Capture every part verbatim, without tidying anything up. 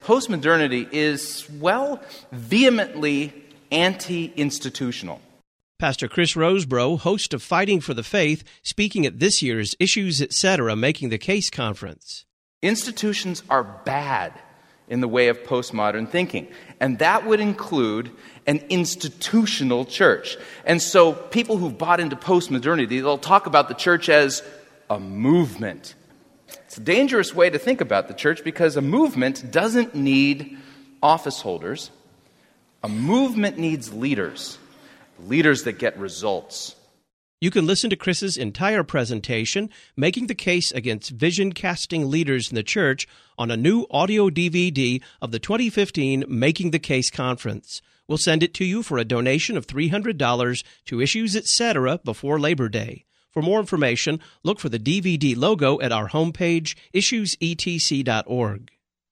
Postmodernity is, well, vehemently anti-institutional. Pastor Chris Rosebrough, host of Fighting for the Faith, speaking at this year's Issues Etc. Making the Case conference. Institutions are bad in the way of postmodern thinking, and that would include an institutional church. And so people who've bought into postmodernity, they'll talk about the church as a movement. It's a dangerous way to think about the church because a movement doesn't need office holders. A movement needs leaders, leaders that get results. You can listen to Chris's entire presentation, Making the Case Against Vision-Casting Leaders in the Church, on a new audio D V D of the twenty fifteen Making the Case Conference. We'll send it to you for a donation of three hundred dollars to Issues Etc. before Labor Day. For more information, look for the D V D logo at our homepage, issues e t c dot org.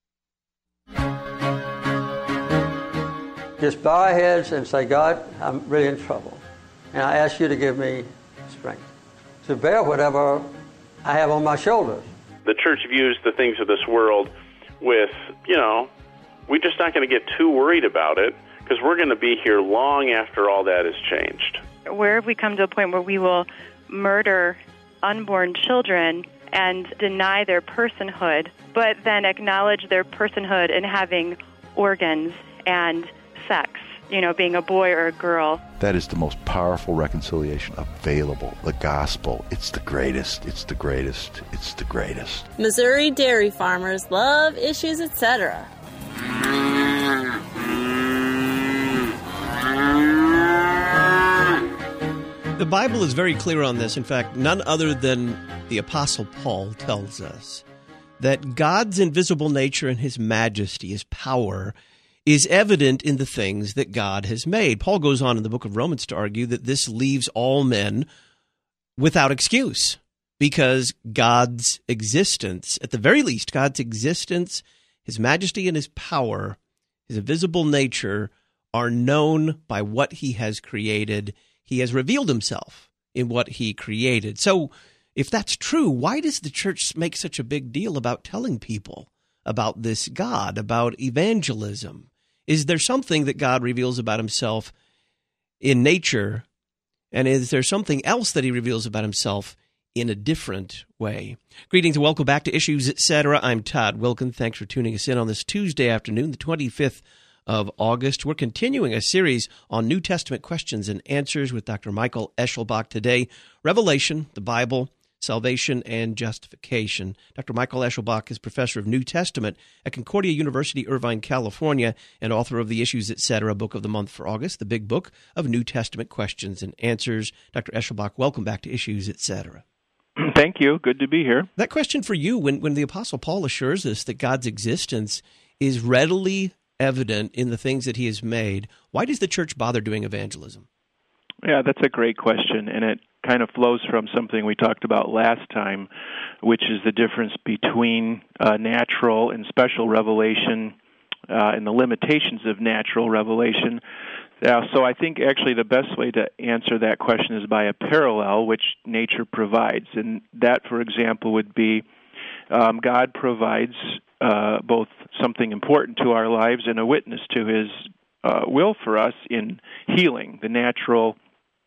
Just bow our heads and say, God, I'm really in trouble. And I ask you to give me strength to bear whatever I have on my shoulders. The church views the things of this world with, you know, we're just not going to get too worried about it because we're going to be here long after all that has changed. Where have we come to a point where we will murder unborn children and deny their personhood, but then acknowledge their personhood in having organs and sex, you know, being a boy or a girl? That is the most powerful reconciliation available. The gospel, it's the greatest, it's the greatest, it's the greatest. Missouri dairy farmers love Issues Etc. The Bible is very clear on this. In fact, none other than the Apostle Paul tells us that God's invisible nature and his majesty, his power, is evident in the things that God has made. Paul goes on in the book of Romans to argue that this leaves all men without excuse because God's existence, at the very least, God's existence, his majesty and his power, his invisible nature are known by what he has created. He has revealed himself in what he created. So if that's true, why does the church make such a big deal about telling people about this God, about evangelism? Is there something that God reveals about himself in nature, and is there something else that he reveals about himself in a different way? Greetings and welcome back to Issues Etc. I'm Todd Wilkin. Thanks for tuning us in on this Tuesday afternoon, the twenty-fifth of August. We're continuing a series on New Testament questions and answers with Doctor Michael Eschelbach today. Revelation, the Bible, salvation, and justification. Doctor Michael Eschelbach is professor of New Testament at Concordia University, Irvine, California, and author of the Issues Etc. Book of the Month for August, the big book of New Testament questions and answers. Doctor Eschelbach, welcome back to Issues Etc. Thank you. Good to be here. That question for you, when, when the Apostle Paul assures us that God's existence is readily evident in the things that he has made, why does the church bother doing evangelism? Yeah, that's a great question, and it kind of flows from something we talked about last time, which is the difference between uh, natural and special revelation uh, and the limitations of natural revelation. Uh, so I think actually the best way to answer that question is by a parallel which nature provides, and that, for example, would be um, God provides uh, both something important to our lives and a witness to his uh, will for us in healing, the natural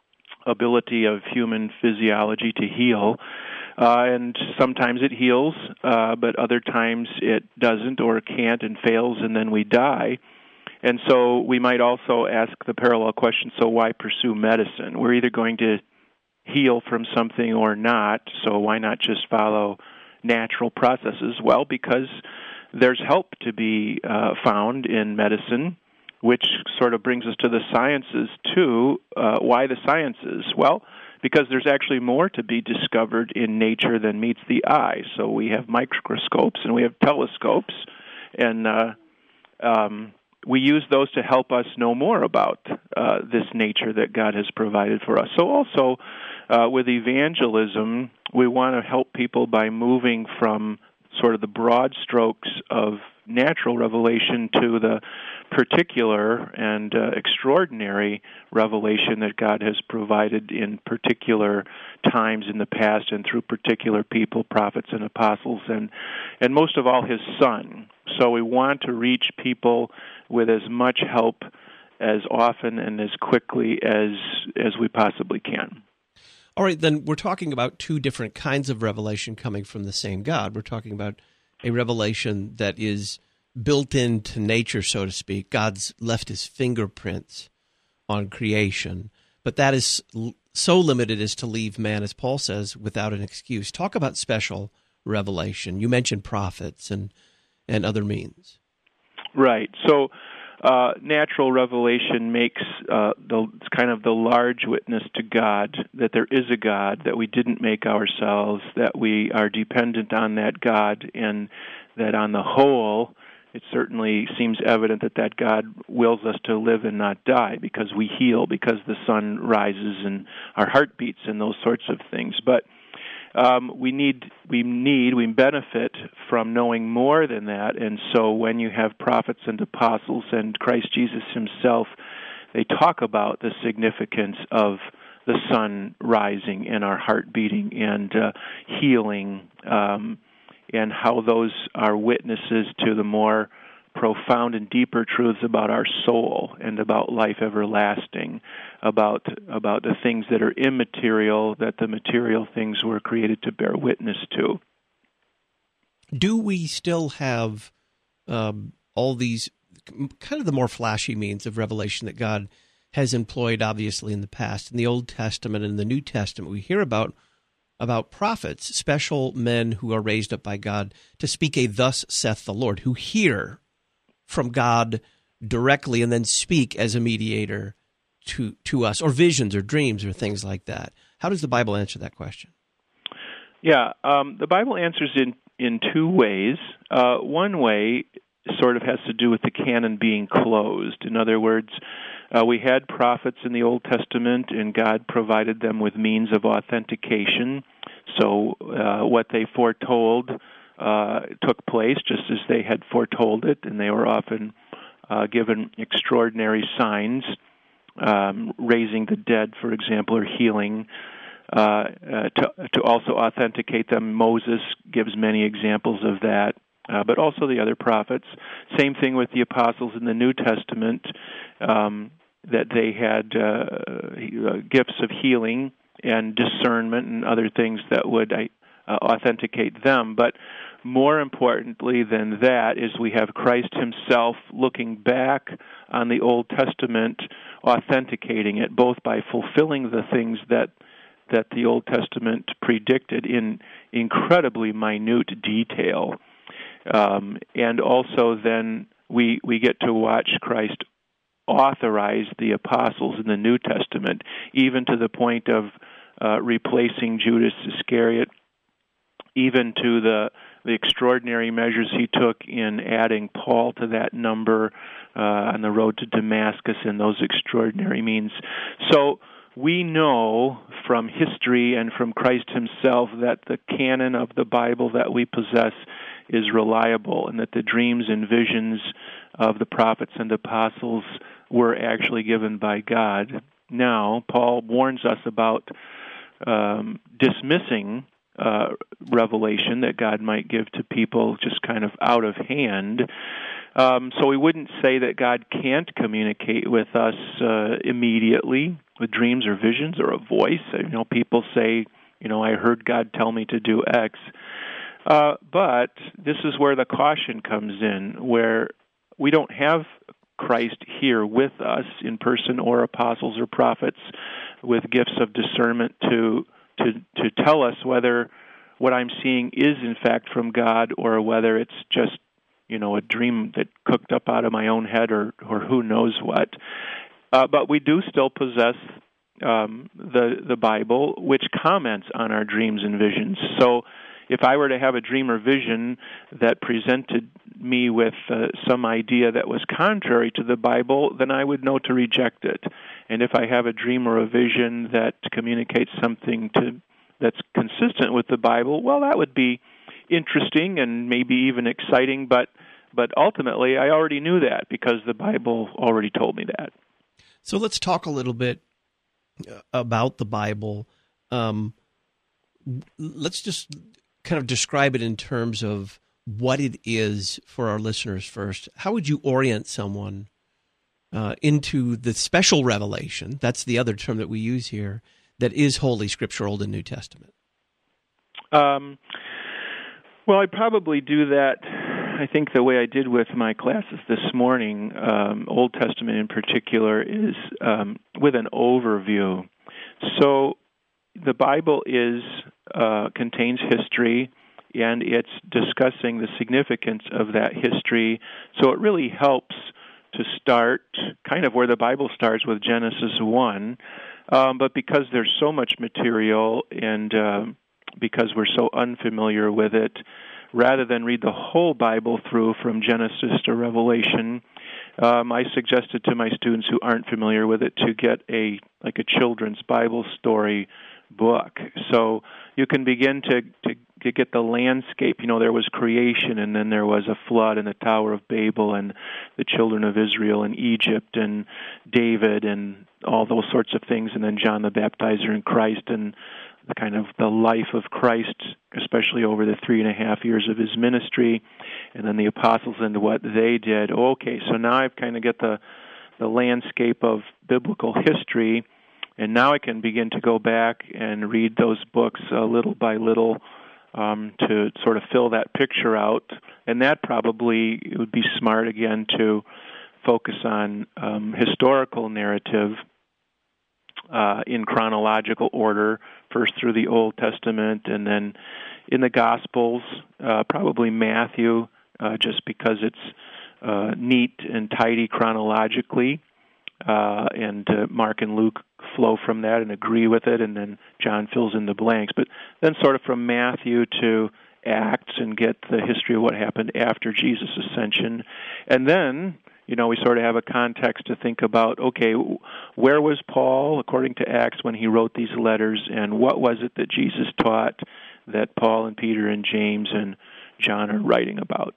ability of human physiology to heal. Uh, and sometimes it heals, uh, but other times it doesn't or can't and fails, and then we die. And so we might also ask the parallel question, so why pursue medicine? We're either going to heal from something or not, so why not just follow natural processes? Well, because there's help to be uh, found in medicine, which sort of brings us to the sciences, too. Uh, why the sciences? Well, because there's actually more to be discovered in nature than meets the eye. So we have microscopes and we have telescopes, and uh, um, we use those to help us know more about uh, this nature that God has provided for us. So also, uh, with evangelism, we want to help people by moving from sort of the broad strokes of natural revelation to the particular and uh, extraordinary revelation that God has provided in particular times in the past and through particular people, prophets and apostles, and and most of all his Son. So we want to reach people with as much help as often and as quickly as as we possibly can. All right, then we're talking about two different kinds of revelation coming from the same God. We're talking about a revelation that is built into nature, so to speak. God's left his fingerprints on creation, but that is so limited as to leave man, as Paul says, without an excuse. Talk about special revelation. You mentioned prophets and, and other means. Right. So uh, natural revelation makes uh, the it's kind of the large witness to God, that there is a God, that we didn't make ourselves, that we are dependent on that God, and that on the whole, it certainly seems evident that that God wills us to live and not die, because we heal, because the sun rises and our heart beats and those sorts of things. But um, we need, we need, we benefit from knowing more than that. And so when you have prophets and apostles and Christ Jesus himself, they talk about the significance of the sun rising and our heart beating and uh, healing, um, and how those are witnesses to the more profound and deeper truths about our soul and about life everlasting, about about the things that are immaterial, that the material things were created to bear witness to. Do we still have um, all these kind of the more flashy means of revelation that God has employed, obviously, in the past? In the Old Testament and the New Testament, we hear about about prophets, special men who are raised up by God to speak a thus saith the Lord, who hear from God directly and then speak as a mediator to to us, or visions or dreams or things like that. How does the Bible answer that question? Yeah, um, the Bible answers in, in two ways. Uh, one way sort of has to do with the canon being closed. In other words, Uh, we had prophets in the Old Testament, and God provided them with means of authentication. So uh, what they foretold uh, took place just as they had foretold it, and they were often uh, given extraordinary signs, um, raising the dead, for example, or healing. Uh, uh, to, to also authenticate them, Moses gives many examples of that. Uh, but also the other prophets. Same thing with the apostles in the New Testament, um, that they had uh, gifts of healing and discernment and other things that would uh, authenticate them. But more importantly than that is we have Christ himself looking back on the Old Testament, authenticating it, both by fulfilling the things that that the Old Testament predicted in incredibly minute detail. Um, and also then we we get to watch Christ authorize the apostles in the New Testament, even to the point of uh, replacing Judas Iscariot, even to the the extraordinary measures he took in adding Paul to that number uh, on the road to Damascus and those extraordinary means. So we know from history and from Christ himself that the canon of the Bible that we possess is reliable, and that the dreams and visions of the prophets and apostles were actually given by God. Now, Paul warns us about um, dismissing uh, revelation that God might give to people just kind of out of hand. Um, so we wouldn't say that God can't communicate with us uh, immediately with dreams or visions or a voice. You know, people say, you know, I heard God tell me to do X. Uh, but this is where the caution comes in, where we don't have Christ here with us in person, or apostles or prophets with gifts of discernment to to to tell us whether what I'm seeing is in fact from God, or whether it's just, you know, a dream that cooked up out of my own head, or or who knows what. Uh, but we do still possess um, the the Bible, which comments on our dreams and visions. So if I were to have a dream or vision that presented me with uh, some idea that was contrary to the Bible, then I would know to reject it. And if I have a dream or a vision that communicates something to that's consistent with the Bible, well, that would be interesting and maybe even exciting, but but ultimately I already knew that because the Bible already told me that. So let's talk a little bit about the Bible. Um, let's just kind of describe it in terms of what it is for our listeners first, how would you orient someone uh, into the special revelation, that's the other term that we use here, that is Holy Scripture, Old and New Testament? Um, well, I'd probably do that, I think, the way I did with my classes this morning, um, Old Testament in particular, is um, with an overview. So the Bible is uh, contains history, and it's discussing the significance of that history. So it really helps to start kind of where the Bible starts with Genesis one, um, but because there's so much material and uh, because we're so unfamiliar with it, rather than read the whole Bible through from Genesis to Revelation, um, I suggested to my students who aren't familiar with it to get a like a children's Bible story book. So you can begin to, to, to get the landscape. You know, there was creation, and then there was a flood, and the Tower of Babel, and the children of Israel, and Egypt, and David, and all those sorts of things, and then John the Baptizer and Christ, and the kind of the life of Christ, especially over the three and a half years of his ministry, and then the apostles and what they did. Okay, so now I've kind of got the the landscape of biblical history, and now I can begin to go back and read those books uh, little by little um, to sort of fill that picture out. And that probably it would be smart, again, to focus on um, historical narrative uh, in chronological order, first through the Old Testament, and then in the Gospels, uh, probably Matthew, uh, just because it's uh, neat and tidy chronologically, uh, and uh, Mark and Luke flow from that and agree with it, and then John fills in the blanks. But then sort of from Matthew to Acts and get the history of what happened after Jesus' ascension. And then, you know, we sort of have a context to think about, okay, where was Paul, according to Acts, when he wrote these letters, and what was it that Jesus taught that Paul and Peter and James and John are writing about?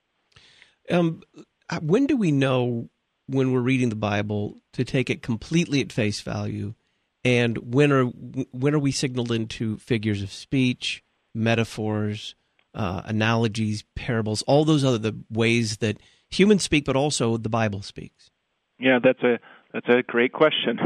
Um, when do we know, when we're reading the Bible, to take it completely at face value, and when are when are we signaled into figures of speech, metaphors, uh, analogies, parables, all those other the ways that humans speak, but also the Bible speaks? Yeah, that's a that's a great question.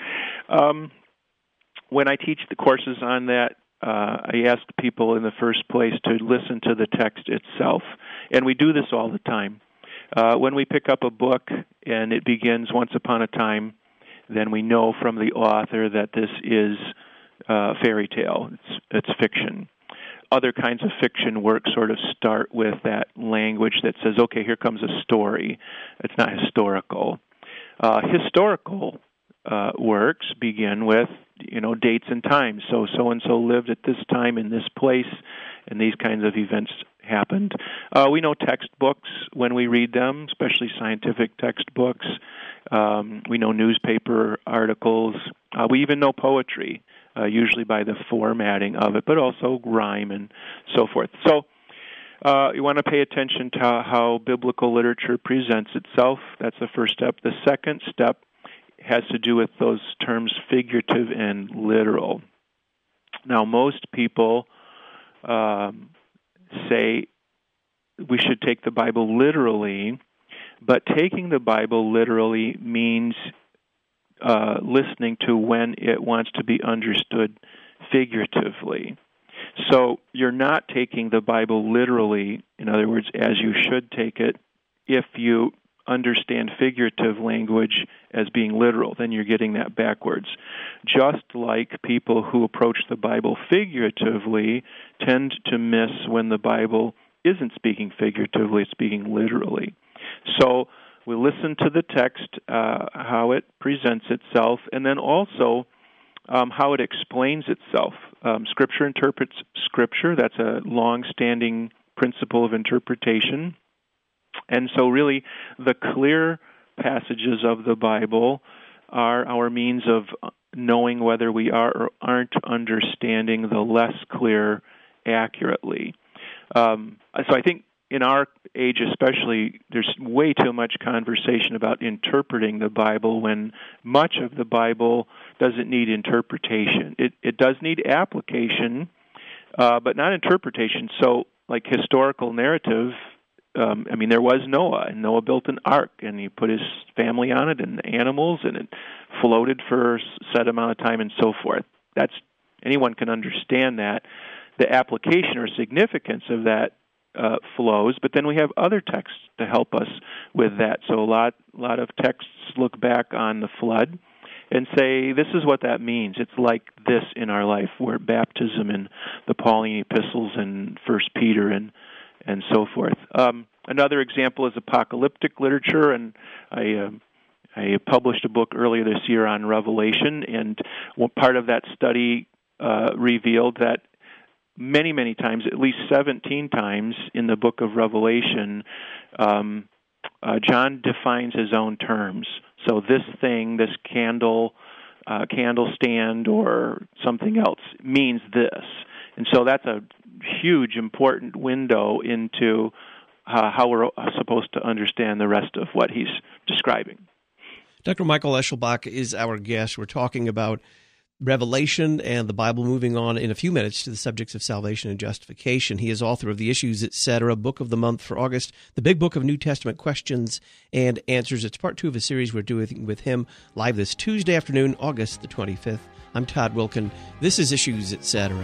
um, when I teach the courses on that, uh, I ask people in the first place to listen to the text itself, and we do this all the time. Uh, when we pick up a book and it begins once upon a time, then we know from the author that this is uh, fairy tale. It's, it's fiction. Other kinds of fiction work sort of start with that language that says, okay, here comes a story. It's not historical. Uh, historical uh, works begin with, you know, dates and times. So so-and-so lived at this time in this place, and these kinds of events happened. Uh, we know textbooks when we read them, especially scientific textbooks. Um, we know newspaper articles. Uh, we even know poetry, uh, usually by the formatting of it, but also rhyme and so forth. So uh, you want to pay attention to how biblical literature presents itself. That's the first step. The second step has to do with those terms figurative and literal. Now, most people um, say we should take the Bible literally, but taking the Bible literally means uh, listening to when it wants to be understood figuratively. So you're not taking the Bible literally, in other words, as you should take it, if you understand figurative language as being literal, then you're getting that backwards. Just like people who approach the Bible figuratively tend to miss when the Bible isn't speaking figuratively, it's speaking literally. So we listen to the text, uh, how it presents itself, and then also um, how it explains itself. Um, Scripture interprets Scripture. That's a long-standing principle of interpretation. And so really, the clear passages of the Bible are our means of knowing whether we are or aren't understanding the less clear accurately. Um, so I think in our age especially, there's way too much conversation about interpreting the Bible when much of the Bible doesn't need interpretation. It, it does need application, uh, but not interpretation. So like historical narrative, um, I mean, there was Noah, and Noah built an ark, and he put his family on it and the animals, and it floated for a set amount of time and so forth. That's anyone can understand that. The application or significance of that uh, flows, but then we have other texts to help us with that. So a lot, lot of texts look back on the flood and say, this is what that means. It's like this in our life, where baptism and the Pauline epistles and First Peter and and so forth. Um, another example is apocalyptic literature, and I uh, I published a book earlier this year on Revelation, and one part of that study uh, revealed that many, many times, at least seventeen times in the book of Revelation, um, uh, John defines his own terms. So this thing, this candle, uh, candle stand, or something else means this. And so that's a huge, important window into uh, how we're supposed to understand the rest of what he's describing. Doctor Michael Eschelbach is our guest. We're talking about Revelation and the Bible, moving on in a few minutes to the subjects of salvation and justification. He is author of The Issues, et cetera, Book of the Month for August, the Big Book of New Testament Questions and Answers. It's part two of a series we're doing with him live this Tuesday afternoon, August the twenty-fifth. I'm Todd Wilken. This is Issues, et cetera.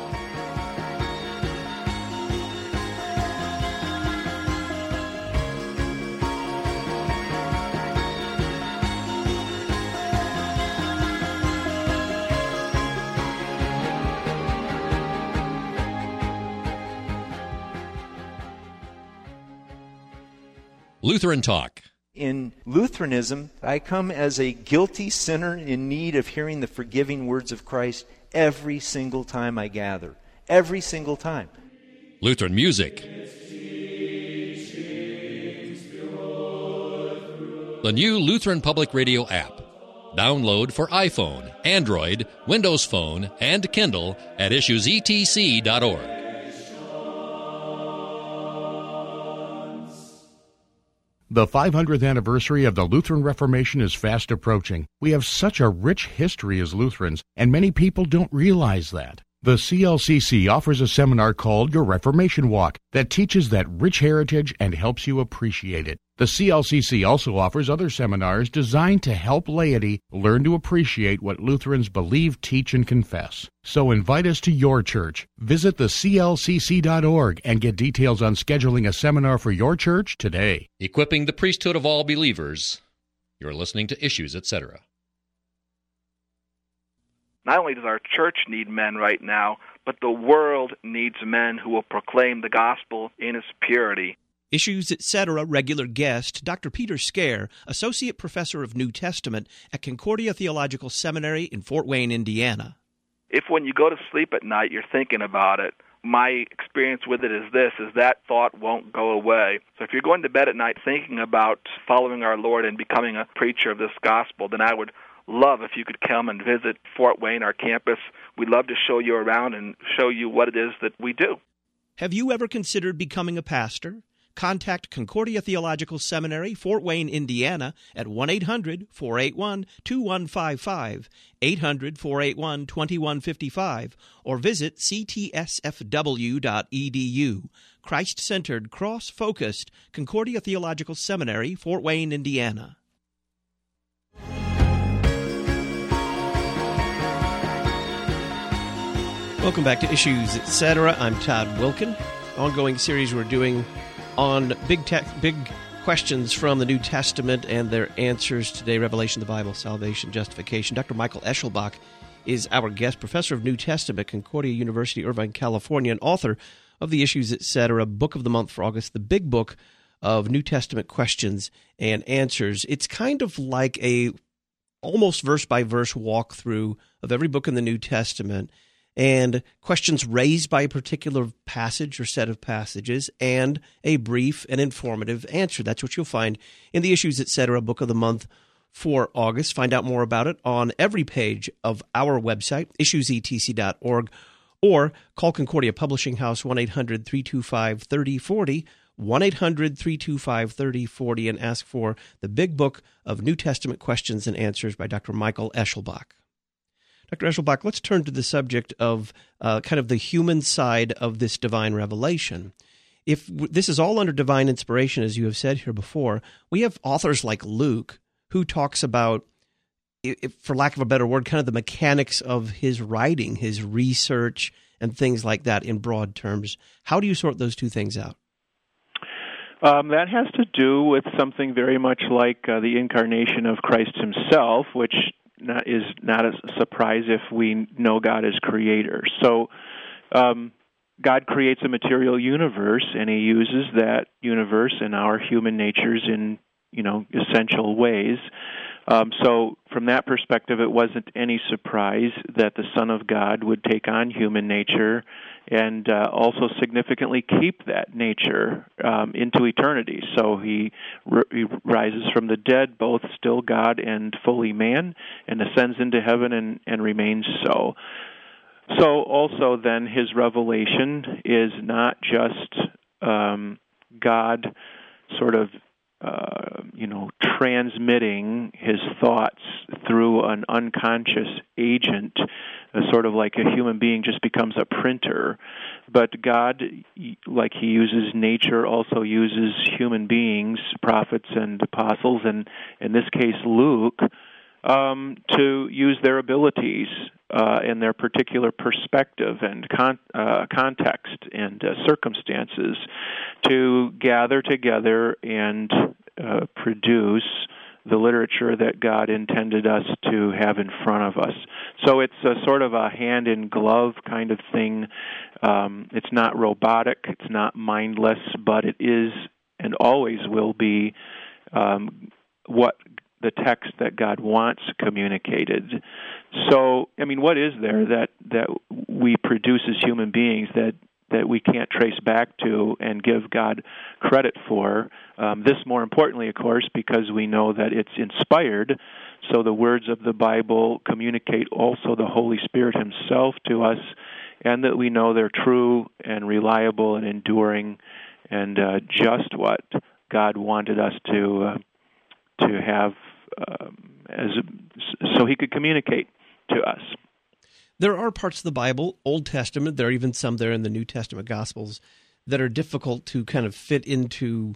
Lutheran Talk. In Lutheranism, I come as a guilty sinner in need of hearing the forgiving words of Christ every single time I gather. Every single time. Lutheran music. The new Lutheran Public Radio app. Download for iPhone, Android, Windows Phone, and Kindle at issues e t c dot org. The five hundredth anniversary of the Lutheran Reformation is fast approaching. We have such a rich history as Lutherans, and many people don't realize that. The C L C C offers a seminar called Your Reformation Walk that teaches that rich heritage and helps you appreciate it. The C L C C also offers other seminars designed to help laity learn to appreciate what Lutherans believe, teach, and confess. So invite us to your church. Visit the C L C C dot org and get details on scheduling a seminar for your church today. Equipping the priesthood of all believers. You're listening to Issues, et cetera. Not only does our church need men right now, but the world needs men who will proclaim the gospel in its purity. Issues, et cetera. Regular guest, Doctor Peter Scare, Associate Professor of New Testament at Concordia Theological Seminary in Fort Wayne, Indiana. If when you go to sleep at night you're thinking about it, my experience with it is this, is that thought won't go away. So if you're going to bed at night thinking about following our Lord and becoming a preacher of this gospel, then I would love if you could come and visit Fort Wayne, our campus. We'd love to show you around and show you what it is that we do. Have you ever considered becoming a pastor? Contact Concordia Theological Seminary, Fort Wayne, Indiana, at one eight hundred, four eight one, two one five five, eight hundred, four eight one, two one five five, or visit c t s f w dot e d u. Christ-centered, cross-focused Concordia Theological Seminary, Fort Wayne, Indiana. Welcome back to Issues, et cetera. I'm Todd Wilken. Ongoing series we're doing on big te- big questions from the New Testament and their answers today: Revelation, the Bible, salvation, justification. Doctor Michael Eschelbach is our guest, professor of New Testament, Concordia University, Irvine, California, and author of The Issues, et cetera, Book of the Month for August, the Big Book of New Testament Questions and Answers. It's kind of like a almost verse-by-verse walkthrough of every book in the New Testament, and questions raised by a particular passage or set of passages, and a brief and informative answer. That's what you'll find in the Issues, et cetera, Book of the Month for August. Find out more about it on every page of our website, issues e t c dot org, or call Concordia Publishing House, one eight hundred, three two five, three oh four oh, one eight hundred, three two five, three oh four oh, and ask for the Big Book of New Testament Questions and Answers by Doctor Michael Eschelbach. Doctor Eschelbach, let's turn to the subject of uh, kind of the human side of this divine revelation. If w- this is all under divine inspiration, as you have said here before, we have authors like Luke who talks about, if, for lack of a better word, kind of the mechanics of his writing, his research, and things like that in broad terms. How do you sort those two things out? Um, that has to do with something very much like uh, the incarnation of Christ himself, which not, is not a surprise if we know God as creator. So um, God creates a material universe, and he uses that universe and our human natures in, you know, essential ways. Um, so from that perspective, it wasn't any surprise that the Son of God would take on human nature and uh, also significantly keep that nature um, into eternity. So he, r- he rises from the dead, both still God and fully man, and ascends into heaven and, and remains so. So also then his revelation is not just um, God sort of Uh, you know, transmitting his thoughts through an unconscious agent, uh, sort of like a human being just becomes a printer. But God, like he uses nature, also uses human beings, prophets and apostles, and in this case Luke, um, to use their abilities uh, and their particular perspective and con- uh, context and uh, circumstances to gather together and uh, produce the literature that God intended us to have in front of us. So it's a sort of a hand-in-glove kind of thing. Um, it's not robotic, it's not mindless, but it is and always will be um, what the text that God wants communicated. So, I mean, what is there that, that we produce as human beings that that we can't trace back to and give God credit for? Um, this, more importantly, of course, because we know that it's inspired, so the words of the Bible communicate also the Holy Spirit himself to us, and that we know they're true and reliable and enduring and uh, just what God wanted us to uh, to have um, as a, so he could communicate to us. There are parts of the Bible, Old Testament, there are even some there in the New Testament Gospels, that are difficult to kind of fit into,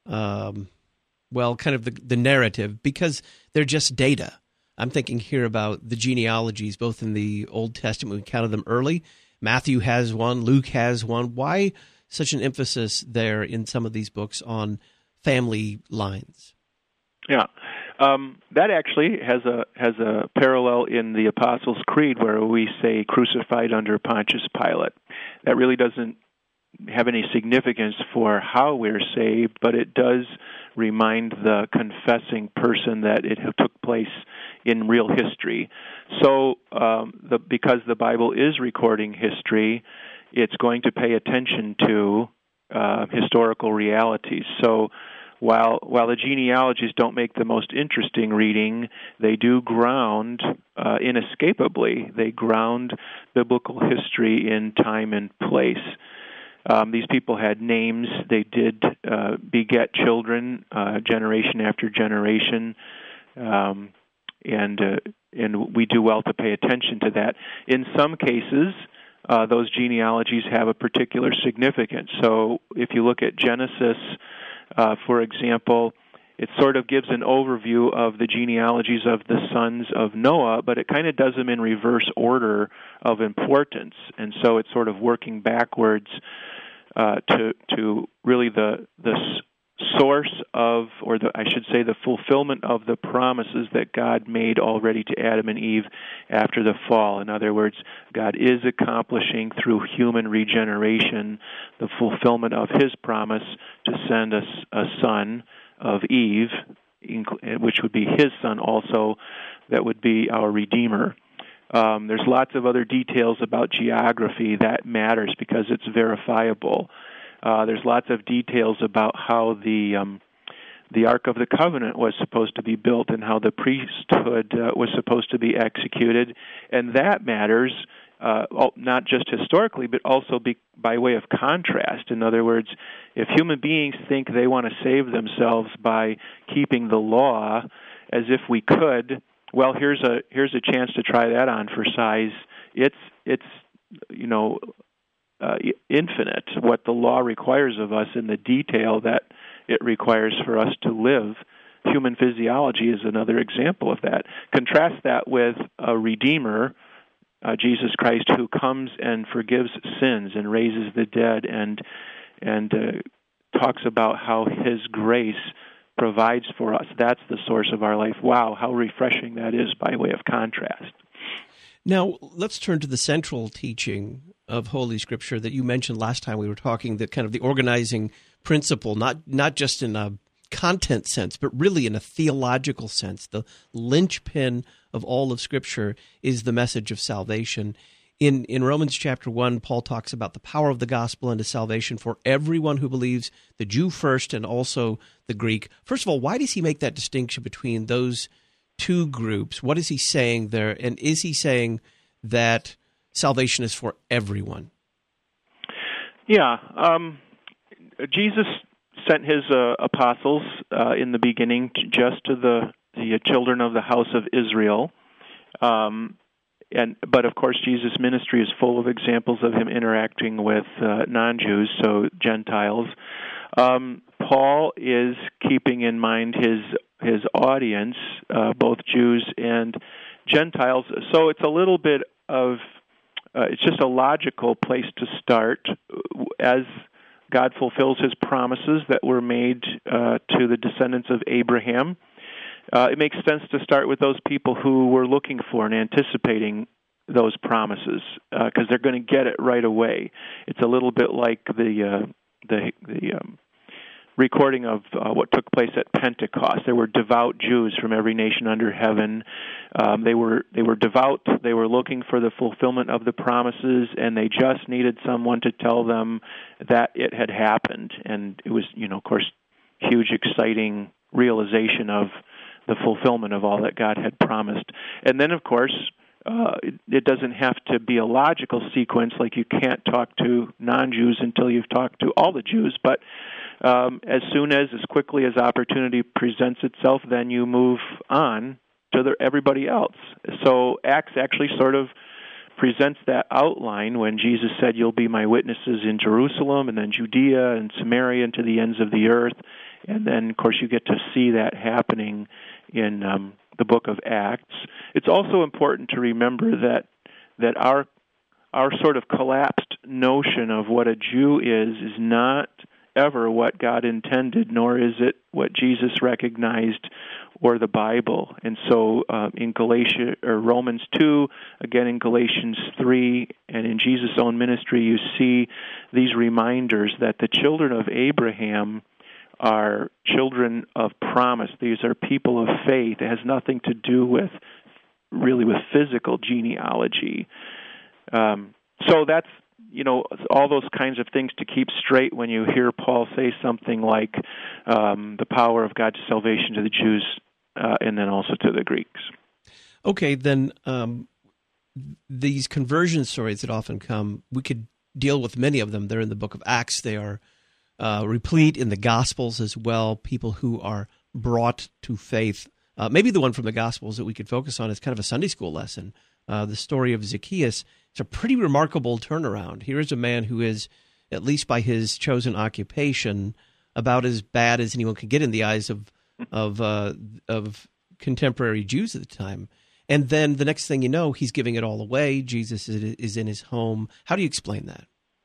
um, well, kind of the, the narrative because they're just data. I'm thinking here about the genealogies, both in the Old Testament, we counted them early. Matthew has one, Luke has one. Why such an emphasis there in some of these books on family lines? Yeah. Um, that actually has a has a parallel in the Apostles' Creed where we say crucified under Pontius Pilate. That really doesn't have any significance for how we're saved, but it does remind the confessing person that it took place in real history. So um, the, because the Bible is recording history, it's going to pay attention to uh, historical realities. So While while the genealogies don't make the most interesting reading, they do ground, uh, inescapably, they ground biblical history in time and place. Um, these people had names. They did uh, beget children, uh, generation after generation, um, and uh, and we do well to pay attention to that. In some cases, uh, those genealogies have a particular significance. So if you look at Genesis, Uh, for example, it sort of gives an overview of the genealogies of the sons of Noah, but it kind of does them in reverse order of importance. And so it's sort of working backwards uh, to to really the the source of, or the, I should say the fulfillment of the promises that God made already to Adam and Eve after the fall. In other words, God is accomplishing through human regeneration the fulfillment of his promise to send us a son of Eve, which would be his son also, that would be our Redeemer. Um, there's lots of other details about geography that matters because it's verifiable. Uh, there's lots of details about how the um, the Ark of the Covenant was supposed to be built and how the priesthood uh, was supposed to be executed, and that matters uh, not just historically, but also be, by way of contrast. In other words, if human beings think they want to save themselves by keeping the law as if we could, well, here's a here's a chance to try that on for size. It's it's you know uh, infinite what the law requires of us in the detail that it requires for us to live. Human physiology is another example of that. Contrast that with a Redeemer, uh, Jesus Christ, who comes and forgives sins and raises the dead, and and uh, talks about how His grace provides for us. That's the source of our life. Wow, how refreshing that is by way of contrast. Now, let's turn to the central teaching of Holy Scripture that you mentioned last time we were talking, the kind of the organizing principle, not not just in a content sense, but really in a theological sense. The linchpin of all of Scripture is the message of salvation. In in Romans chapter one, Paul talks about the power of the gospel unto salvation for everyone who believes, the Jew first and also the Greek. First of all, why does he make that distinction between those two groups? What is he saying there? And is he saying that salvation is for everyone? Yeah. Um, Jesus sent his uh, apostles uh, in the beginning to, just to the, the children of the house of Israel. Um And but of course, Jesus' ministry is full of examples of him interacting with uh, non-Jews, so Gentiles. Um, Paul is keeping in mind his his audience, uh, both Jews and Gentiles. So it's a little bit of uh, it's just a logical place to start as God fulfills His promises that were made uh, to the descendants of Abraham. Uh, it makes sense to start with those people who were looking for and anticipating those promises, because uh, they're going to get it right away. It's a little bit like the uh, the, the um, recording of uh, what took place at Pentecost. There were devout Jews from every nation under heaven. Um, they were they were devout. They were looking for the fulfillment of the promises, and they just needed someone to tell them that it had happened. And it was, you know, of course, huge, exciting realization of the fulfillment of all that God had promised. And then, of course, uh, it, it doesn't have to be a logical sequence, like you can't talk to non-Jews until you've talked to all the Jews, but um, as soon as, as quickly as opportunity presents itself, then you move on to the, everybody else. So Acts actually sort of presents that outline when Jesus said, "You'll be my witnesses in Jerusalem, and then Judea and Samaria, and to the ends of the earth." And then, of course, you get to see that happening in um, the book of Acts. It's also important to remember that that our our sort of collapsed notion of what a Jew is is not ever what God intended, nor is it what Jesus recognized or the Bible. And so uh, in Galatia or Romans two, again in Galatians three, and in Jesus' own ministry, you see these reminders that the children of Abraham are children of promise. These are people of faith. It has nothing to do with really with physical genealogy. Um, so that's, you know, all those kinds of things to keep straight when you hear Paul say something like um, the power of God's salvation to the Jews uh, and then also to the Greeks. Okay, then um, these conversion stories that often come, we could deal with many of them. They're in the book of Acts. They are Uh, replete in the Gospels as well, people who are brought to faith. Uh, maybe the one from the Gospels that we could focus on is kind of a Sunday school lesson. Uh, the story of Zacchaeus. It's a pretty remarkable turnaround. Here is a man who is, at least by his chosen occupation, about as bad as anyone could get in the eyes of of uh, of contemporary Jews at the time. And then the next thing you know, he's giving it all away. Jesus is, is in his home. How do you explain that?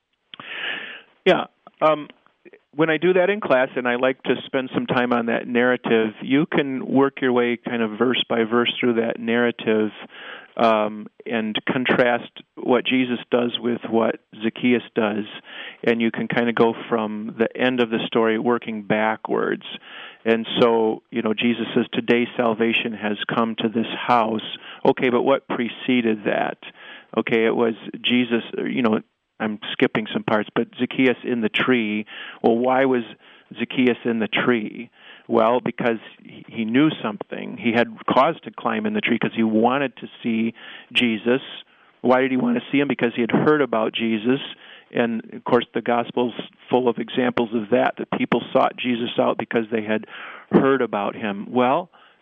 Yeah. Um When I do that in class, and I like to spend some time on that narrative, you can work your way kind of verse by verse through that narrative um, and contrast what Jesus does with what Zacchaeus does, and you can kind of go from the end of the story working backwards. And so, you know, Jesus says, "Today salvation has come to this house." Okay, but what preceded that? Okay, it was Jesus, you know, I'm skipping some parts, but Zacchaeus in the tree. Well, why was Zacchaeus in the tree? Well, because he knew something. He had cause to climb in the tree because he wanted to see Jesus. Why did he want to see him? Because he had heard about Jesus. And, of course, the Gospel's full of examples of that, that people sought Jesus out because they had heard about him. Well,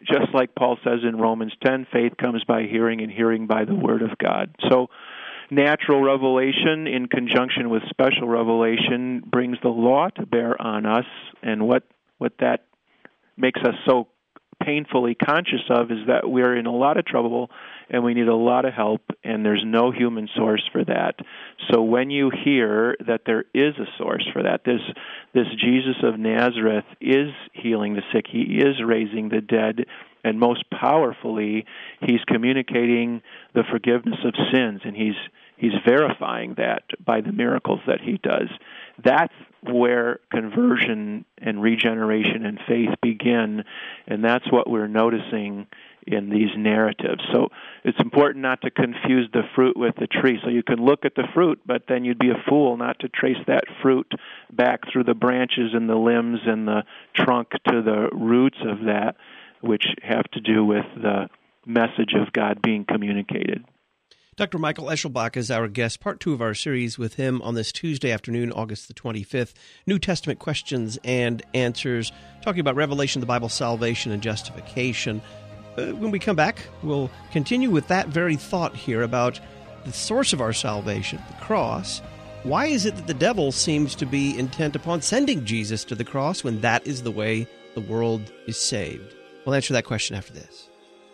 just like Paul says in Romans ten, faith comes by hearing, and hearing by the word of God. So natural revelation in conjunction with special revelation brings the law to bear on us, and what, what that makes us so painfully conscious of is that we're in a lot of trouble and we need a lot of help, and there's no human source for that. So when you hear that there is a source for that, this this Jesus of Nazareth is healing the sick, he is raising the dead, and most powerfully, he's communicating the forgiveness of sins, and he's he's verifying that by the miracles that he does. That's where conversion and regeneration and faith begin, and that's what we're noticing in these narratives. So it's important not to confuse the fruit with the tree. So you can look at the fruit, but then you'd be a fool not to trace that fruit back through the branches and the limbs and the trunk to the roots of that, which have to do with the message of God being communicated. Doctor Michael Eschelbach is our guest, part two of our series with him on this Tuesday afternoon, August the twenty-fifth, New Testament Questions and Answers, talking about Revelation, the Bible, salvation, and justification. Uh, when we come back, we'll continue with that very thought here about the source of our salvation, the cross. Why is it that the devil seems to be intent upon sending Jesus to the cross when that is the way the world is saved? We'll answer that question after this.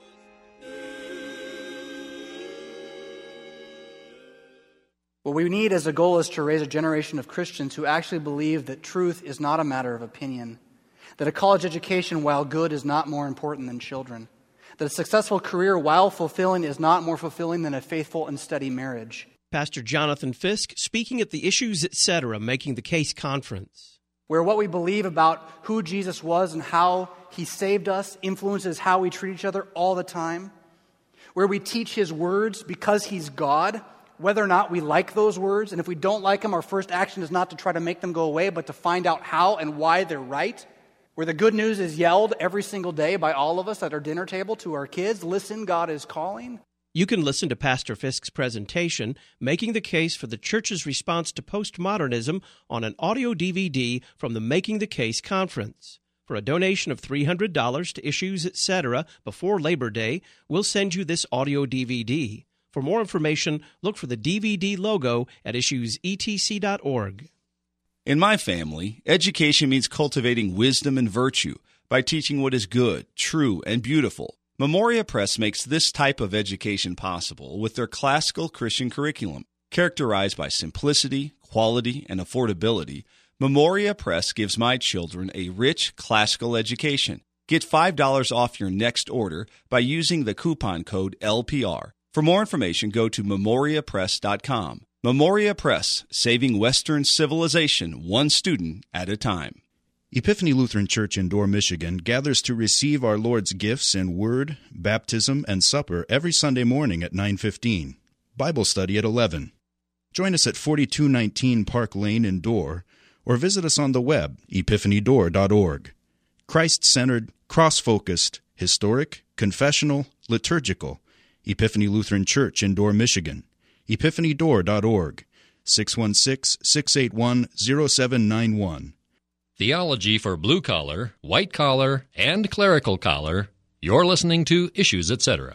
What we need as a goal is to raise a generation of Christians who actually believe that truth is not a matter of opinion, that a college education, while good, is not more important than children, that a successful career, while fulfilling, is not more fulfilling than a faithful and steady marriage. Pastor Jonathan Fisk speaking at the Issues Etc. Making the Case conference, where what we believe about who Jesus was and how he saved us influences how we treat each other all the time, where we teach his words because he's God, whether or not we like those words, and if we don't like them, our first action is not to try to make them go away, but to find out how and why they're right. Where the good news is yelled every single day by all of us at our dinner table to our kids, listen, God is calling. You can listen to Pastor Fisk's presentation, Making the Case for the Church's Response to Postmodernism, on an audio D V D from the Making the Case conference. For a donation of three hundred dollars to Issues Etc. before Labor Day, we'll send you this audio D V D. For more information, look for the D V D logo at issues e t c dot org. In my family, education means cultivating wisdom and virtue by teaching what is good, true, and beautiful. Memoria Press makes this type of education possible with their classical Christian curriculum. Characterized by simplicity, quality, and affordability, Memoria Press gives my children a rich classical education. Get five dollars off your next order by using the coupon code L P R. For more information, go to memoria press dot com. Memoria Press, saving Western civilization one student at a time. Epiphany Lutheran Church in Dorr, Michigan gathers to receive our Lord's gifts in Word, Baptism, and Supper every Sunday morning at nine fifteen. Bible study at eleven. Join us at forty-two nineteen Park Lane in Dorr, or visit us on the web, epiphany door dot org. Christ-centered, cross-focused, historic, confessional, liturgical. Epiphany Lutheran Church in Dorr, Michigan. epiphany door dot org. six one six, six eight one, zero seven nine one. Theology for blue collar, white collar, and clerical collar. You're listening to Issues Etc.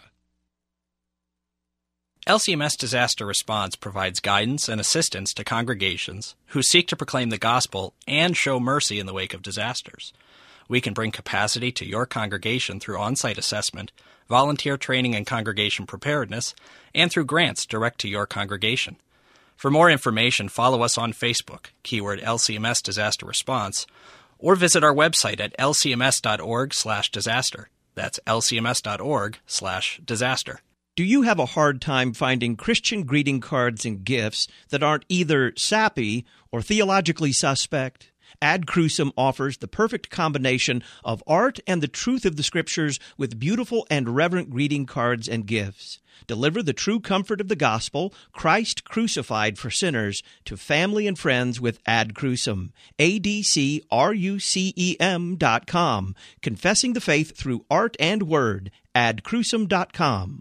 L C M S Disaster Response provides guidance and assistance to congregations who seek to proclaim the gospel and show mercy in the wake of disasters. We can bring capacity to your congregation through on-site assessment, volunteer training and congregation preparedness, and through grants direct to your congregation. For more information, follow us on Facebook, keyword L C M S Disaster Response, or visit our website at l c m s dot org slash disaster. That's l c m s dot org slash disaster. Do you have a hard time finding Christian greeting cards and gifts that aren't either sappy or theologically suspect? Ad Crucem offers the perfect combination of art and the truth of the Scriptures with beautiful and reverent greeting cards and gifts. Deliver the true comfort of the gospel, Christ crucified for sinners, to family and friends with Ad Crucem. A D C R U C E M dot com. Confessing the faith through art and word. ad crucem dot com.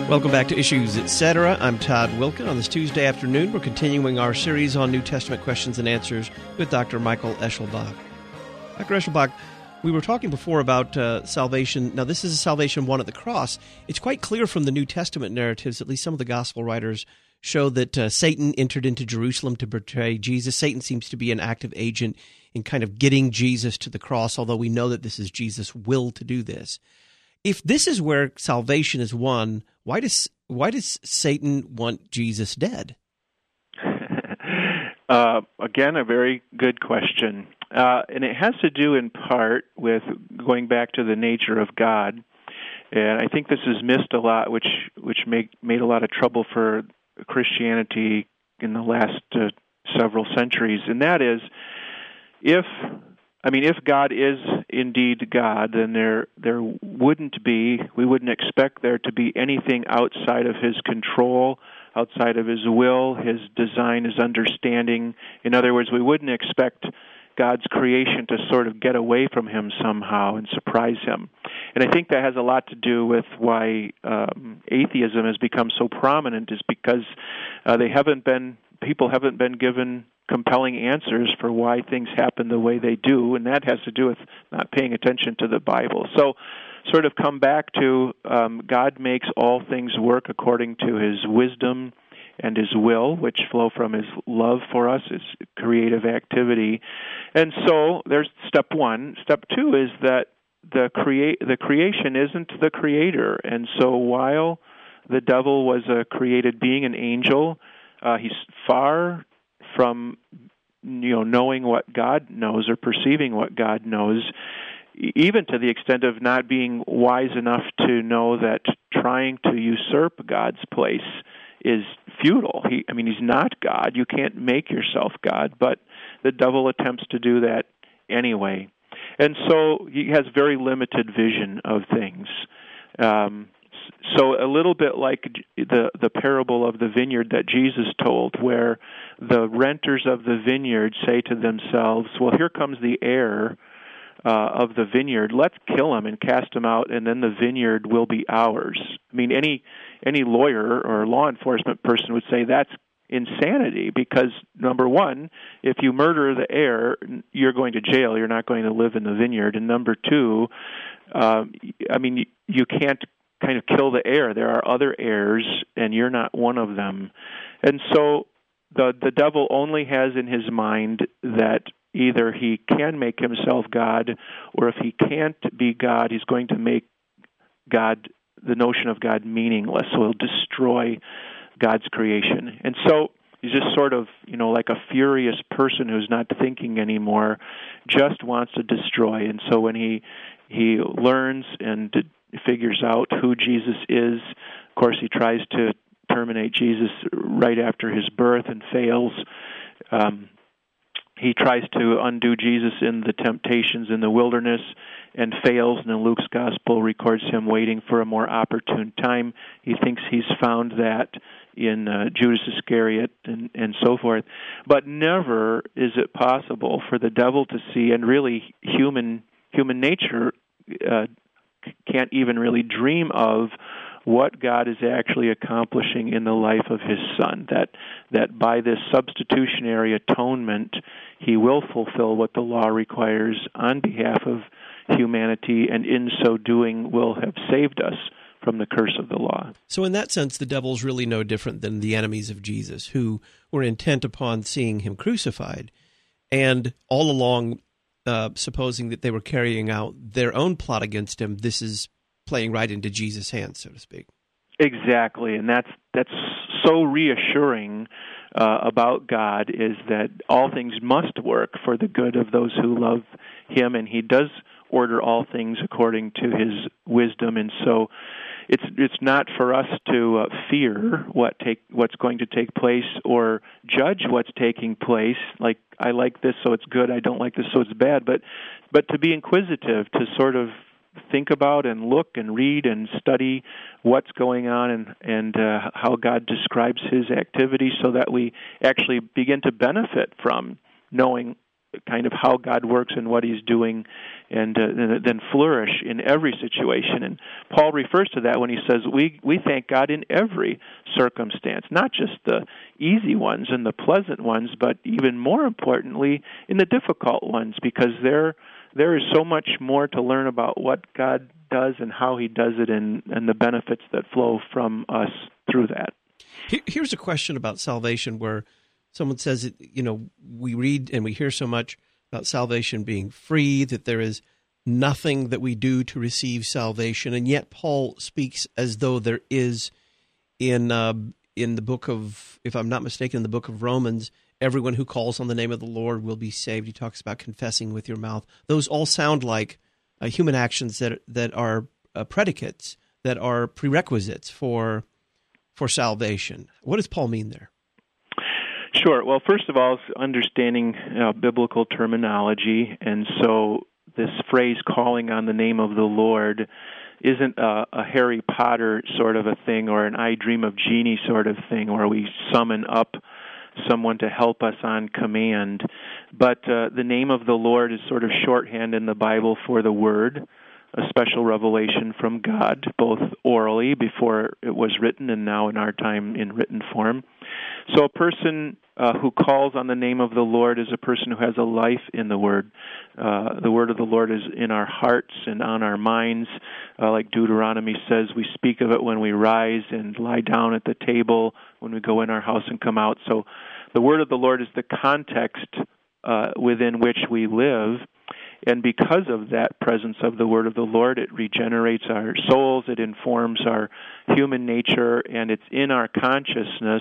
Welcome back to Issues, et cetera. I'm Todd Wilkin. On this Tuesday afternoon, we're continuing our series on New Testament questions and answers with Doctor Michael Eschelbach. Doctor Eschelbach, we were talking before about uh, salvation. Now, this is a salvation won at the cross. It's quite clear from the New Testament narratives, at least some of the gospel writers show that uh, Satan entered into Jerusalem to betray Jesus. Satan seems to be an active agent in kind of getting Jesus to the cross, although we know that this is Jesus' will to do this. If this is where salvation is won, why does why does Satan want Jesus dead? uh, again, a very good question. Uh, and it has to do in part with going back to the nature of God. And I think this is missed a lot, which which make, made a lot of trouble for Christianity in the last uh, several centuries. And that is, if... I mean, if God is indeed God, then there there wouldn't be, we wouldn't expect there to be anything outside of His control, outside of His will, His design, His understanding. In other words, we wouldn't expect God's creation to sort of get away from Him somehow and surprise Him. And I think that has a lot to do with why um, atheism has become so prominent, is because uh, they haven't been, people haven't been given compelling answers for why things happen the way they do, and that has to do with not paying attention to the Bible. So sort of come back to um, God makes all things work according to His wisdom and His will, which flow from His love for us, His creative activity. And so there's step one. Step two is that the crea- the creation isn't the creator. And so while the devil was a created being, an angel, uh, he's far from, you know, knowing what God knows or perceiving what God knows, even to the extent of not being wise enough to know that trying to usurp God's place is futile. He, I mean, he's not God. You can't make yourself God, but the devil attempts to do that anyway. And so he has very limited vision of things. Um, So a little bit like the the parable of the vineyard that Jesus told, where the renters of the vineyard say to themselves, well, here comes the heir uh, of the vineyard. Let's kill him and cast him out, and then the vineyard will be ours. I mean, any any lawyer or law enforcement person would say that's insanity, because, number one, if you murder the heir, you're going to jail. You're not going to live in the vineyard. And number two, um, I mean, you, you can't kind of kill the heir. There are other heirs, and you're not one of them. And so the the devil only has in his mind that either he can make himself God, or if he can't be God, he's going to make God, the notion of God, meaningless. So he'll destroy God's creation. And so he's just sort of, you know, like a furious person who's not thinking anymore, just wants to destroy. And so when he he learns and figures out who Jesus is, of course he tries to terminate Jesus right after his birth and fails. Um, he tries to undo Jesus in the temptations in the wilderness and fails, and then Luke's gospel records him waiting for a more opportune time. He thinks he's found that in uh, Judas Iscariot and, and so forth. But never is it possible for the devil to see, and really human human nature uh, can't even really dream of, what God is actually accomplishing in the life of His Son, that that by this substitutionary atonement, He will fulfill what the law requires on behalf of humanity, and in so doing will have saved us from the curse of the law. So in that sense, the devil's really no different than the enemies of Jesus, who were intent upon seeing Him crucified, and all along uh, supposing that they were carrying out their own plot against Him. This is playing right into Jesus' hands, so to speak. Exactly, and that's that's so reassuring uh, about God, is that all things must work for the good of those who love Him, and He does order all things according to His wisdom. And so it's it's not for us to uh, fear what take what's going to take place, or judge what's taking place, like I like this so it's good, I don't like this so it's bad, but but to be inquisitive, to sort of think about and look and read and study what's going on, and, and uh, how God describes His activity, so that we actually begin to benefit from knowing kind of how God works and what He's doing, and uh, then flourish in every situation. And Paul refers to that when he says, we, we thank God in every circumstance, not just the easy ones and the pleasant ones, but even more importantly, in the difficult ones, because there there is so much more to learn about what God does and how He does it, and, and the benefits that flow from us through that. Here's a question about salvation where someone says, you know, we read and we hear so much about salvation being free, that there is nothing that we do to receive salvation, and yet Paul speaks as though there is in uh, in the book of, if I'm not mistaken, in the book of Romans, everyone who calls on the name of the Lord will be saved. He talks about confessing with your mouth. Those all sound like uh, human actions that that are uh, predicates, that are prerequisites for for salvation. What does Paul mean there? Sure. Well, first of all, understanding uh, biblical terminology, and so this phrase "calling on the name of the Lord" isn't a, a Harry Potter sort of a thing, or an I Dream of Jeannie sort of thing, where we summon up someone to help us on command. But uh, the name of the Lord is sort of shorthand in the Bible for the Word, a special revelation from God, both orally before it was written and now in our time in written form. So a person uh, who calls on the name of the Lord is a person who has a life in the Word. Uh, the Word of the Lord is in our hearts and on our minds. Uh, like Deuteronomy says, we speak of it when we rise and lie down at the table, when we go in our house and come out. So the Word of the Lord is the context uh, within which we live. And because of that presence of the Word of the Lord, it regenerates our souls, it informs our human nature, and it's in our consciousness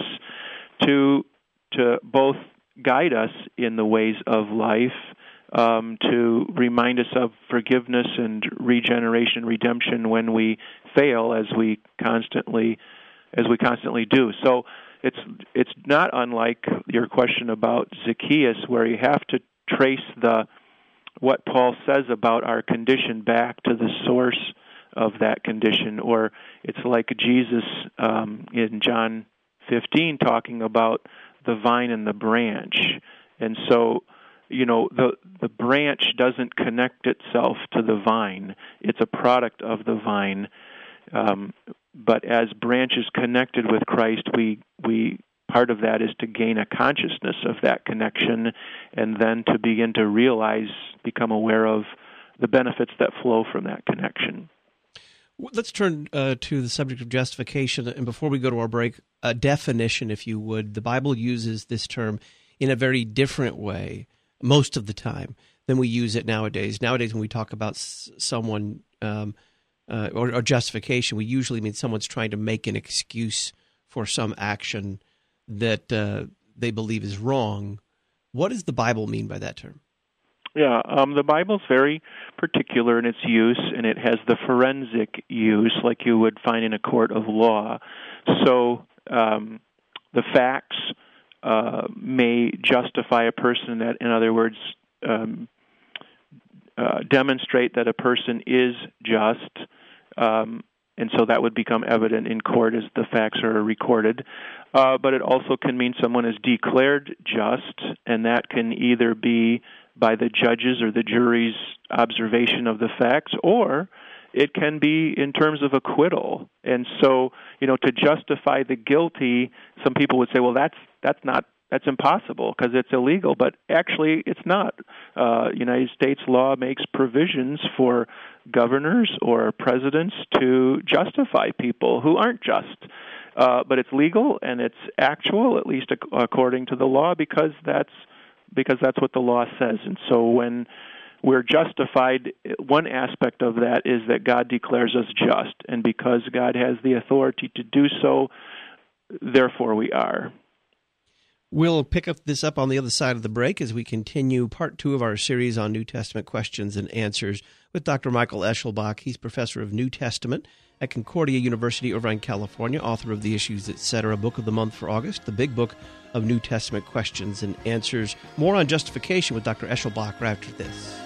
to to both guide us in the ways of life, um, to remind us of forgiveness and regeneration, redemption when we fail, as we constantly as we constantly do. So it's it's not unlike your question about Zacchaeus, where you have to trace the what Paul says about our condition back to the source of that condition. Or it's like Jesus um, in John fifteen talking about the vine and the branch. And so, you know, the the branch doesn't connect itself to the vine. It's a product of the vine. Um, but as branches connected with Christ, we we part of that is to gain a consciousness of that connection, and then to begin to realize, become aware of the benefits that flow from that connection. Let's turn uh, to the subject of justification. And before we go to our break, a definition, if you would. The Bible uses this term in a very different way most of the time than we use it nowadays. Nowadays, when we talk about s- someone um, uh, or, or justification, we usually mean someone's trying to make an excuse for some action that uh, they believe is wrong. What does the Bible mean by that term? Yeah, um, the Bible's very particular in its use, and it has the forensic use like you would find in a court of law. So um, the facts uh, may justify a person, that, in other words, um, uh, demonstrate that a person is just, um, and so that would become evident in court as the facts are recorded. Uh, but it also can mean someone is declared just, and that can either be by the judge's or the jury's observation of the facts, or it can be in terms of acquittal. And so, you know, to justify the guilty, some people would say, well, that's that's not that's impossible because it's illegal. But actually, it's not. Uh, United States law makes provisions for governors or presidents to justify people who aren't just. Uh, but it's legal and it's actual, at least ac- according to the law, because that's because that's what the law says. And so when we're justified, one aspect of that is that God declares us just, and because God has the authority to do so, therefore we are. We'll pick up this up on the other side of the break as we continue part two of our series on New Testament questions and answers with Doctor Michael Eschelbach. He's professor of New Testament at Concordia University, Irvine, California, author of The Issues, et cetera, book of the month for August, the big book of New Testament questions and answers. More on justification with Doctor Eschelbach right after this.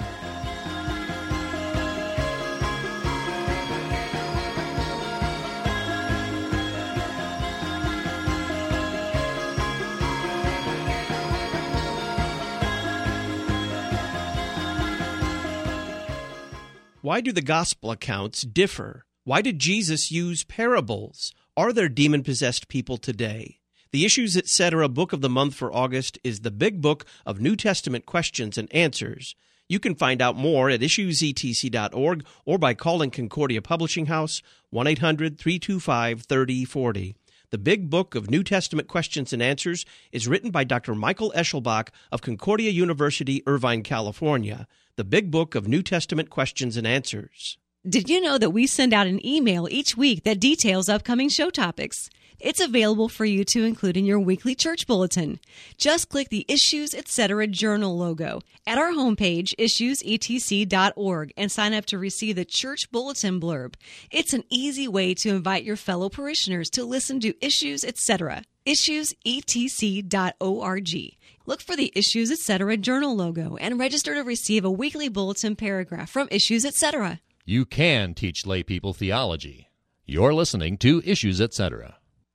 Why do the gospel accounts differ? Why did Jesus use parables? Are there demon-possessed people today? The Issues Etc. Book of the Month for August is the Big Book of New Testament Questions and Answers. You can find out more at issues e t c dot org or by calling Concordia Publishing House, one eight hundred, three two five, three oh four oh. The Big Book of New Testament Questions and Answers is written by Doctor Michael Eschelbach of Concordia University, Irvine, California. The Big Book of New Testament Questions and Answers. Did you know that we send out an email each week that details upcoming show topics? It's available for you to include in your weekly church bulletin. Just click the Issues Etc. Journal logo at our homepage, issues e t c dot org, and sign up to receive the church bulletin blurb. It's an easy way to invite your fellow parishioners to listen to Issues Etc. issues e t c dot org. Look for the Issues Etc. Journal logo and register to receive a weekly bulletin paragraph from Issues Etc. You can teach lay people theology. You're listening to Issues Etc.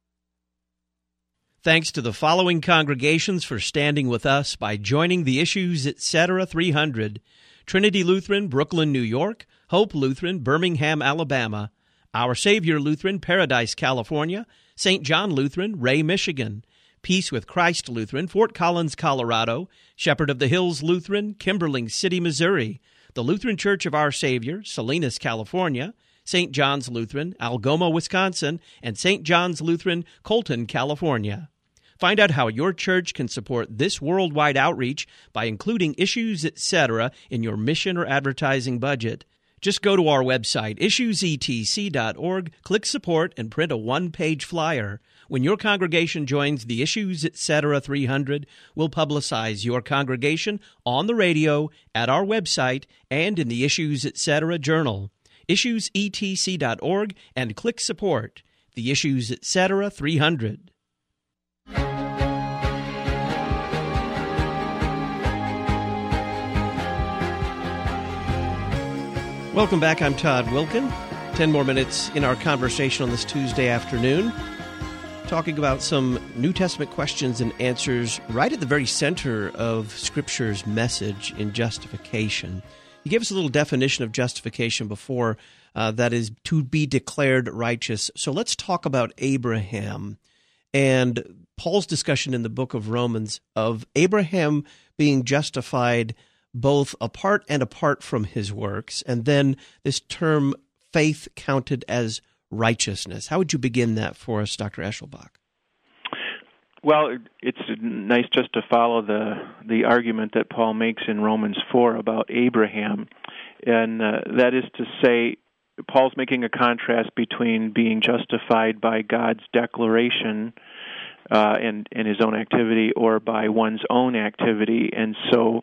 Thanks to the following congregations for standing with us by joining the Issues Etc. three hundred. Trinity Lutheran, Brooklyn, New York; Hope Lutheran, Birmingham, Alabama; Our Savior Lutheran, Paradise, California; Saint John Lutheran, Ray, Michigan; Peace with Christ Lutheran, Fort Collins, Colorado; Shepherd of the Hills Lutheran, Kimberling City, Missouri; the Lutheran Church of Our Savior, Salinas, California; Saint John's Lutheran, Algoma, Wisconsin; and Saint John's Lutheran, Colton, California. Find out how your church can support this worldwide outreach by including Issues Etc. in your mission or advertising budget. Just go to our website, issues e t c dot org, click Support, and print a one-page flyer. When your congregation joins the Issues Etc. three hundred, we'll publicize your congregation on the radio, at our website, and in the Issues Etc. Journal. issues e t c dot org and click Support. The Issues Etc. three hundred. Welcome back. I'm Todd Wilkin. Ten more minutes in our conversation on this Tuesday afternoon, talking about some New Testament questions and answers right at the very center of Scripture's message in justification. You gave us a little definition of justification before, uh, that is to be declared righteous. So let's talk about Abraham and Paul's discussion in the book of Romans of Abraham being justified both apart and apart from his works, and then this term faith counted as righteousness. How would you begin that for us, Doctor Eschelbach? Well, it's nice just to follow the the argument that Paul makes in Romans four about Abraham, and uh, that is to say, Paul's making a contrast between being justified by God's declaration uh, and, and his own activity, or by one's own activity. And so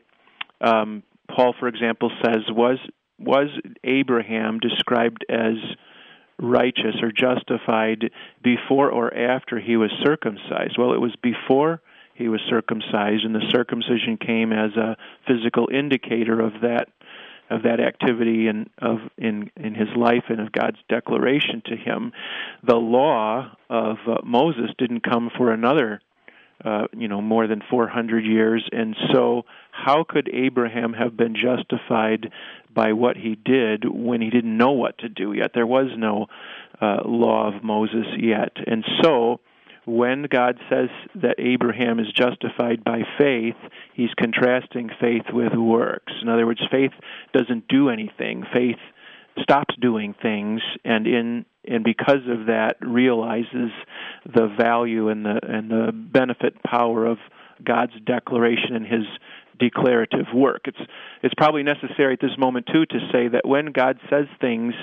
um, Paul, for example, says, was was Abraham described as righteous or justified before or after he was circumcised? Well, it was before he was circumcised, and the circumcision came as a physical indicator of that of that activity and of in in his life and of God's declaration to him. The law of uh, Moses didn't come for another uh, you know more than four hundred years, and so how could Abraham have been justified by what he did when he didn't know what to do yet? There was no uh, law of Moses yet. And so when God says that Abraham is justified by faith, he's contrasting faith with works. In other words, faith doesn't do anything. Faith stops doing things, and in and because of that realizes the value and the and the benefit power of God's declaration and his declarative work. It's it's probably necessary at this moment, too, to say that when God says things,